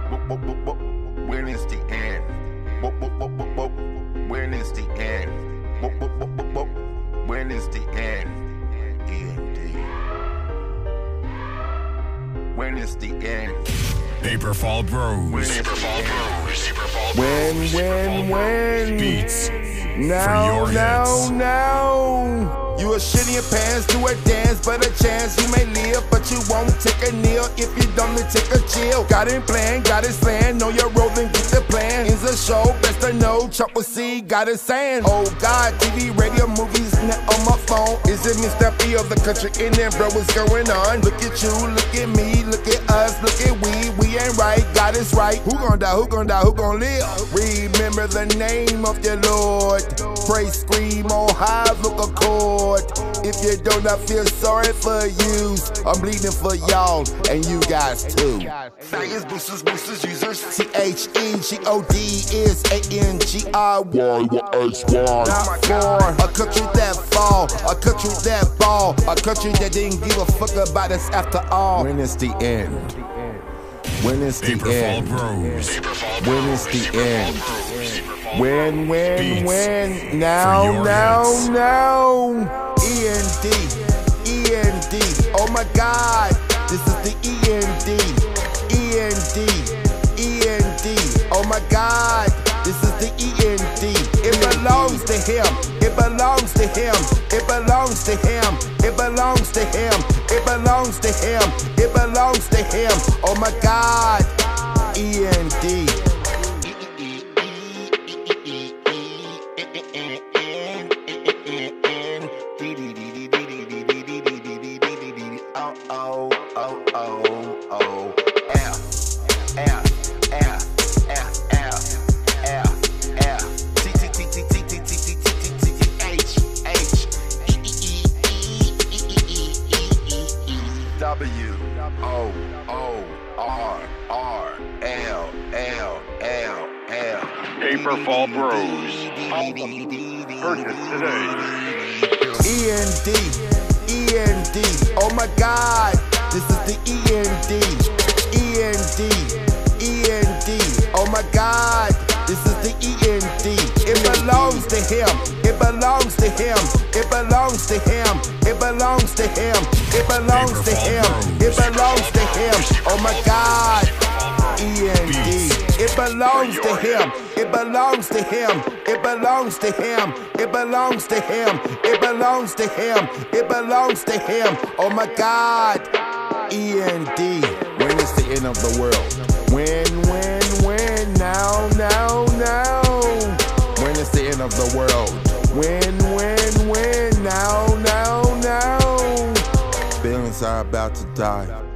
When is the end? When is the end? When is the end? END. When is the end? Paperfall Bros. When Beats. now, for your now. You a shit in your pants, do a dance, but a chance you may live, but you won't take a kneel if you don't take a chill. Got it planned, got it slant, know your role and get the plan. It's a show, best to know, chop with C, got it saying. Oh God, TV, radio, movies, net on my phone. Is it Mr. P of the country in there, bro, what's going on? Look at you, look at me, look at us, look at we ain't right, God is right. Who gon' die, who gon' die, who gon' live? Remember the name of your Lord. Pray, scream on high, look a chord. If you don't, I feel sorry for you. I'm bleeding for y'all, and you guys too. Science boosters, users. THEGOD is ANGRY. A country that fall, a country that ball, a country that didn't give a fuck about us after all. When is the end? When is the end? Bros. When is the end? When, now. END. Oh my God, this is the END. Oh my God, this is the END. It belongs to him. It belongs to him. It belongs to him. It belongs to him. It belongs to him. It belongs to him. Oh my God, END. Paperfall Bros. Purchase today. END. Oh my God, this is the END. Oh my God, this is the END. It belongs to him. It belongs to him. It belongs to him. It belongs to him. It belongs to him. It belongs to him. Oh my God, END. It belongs to him. It belongs to him. It belongs to him. It belongs to him. It belongs to him. It belongs to him. Oh my God, END. When is the end of the world? When, now. When is the end of the world? When, now. Feelings are about to die.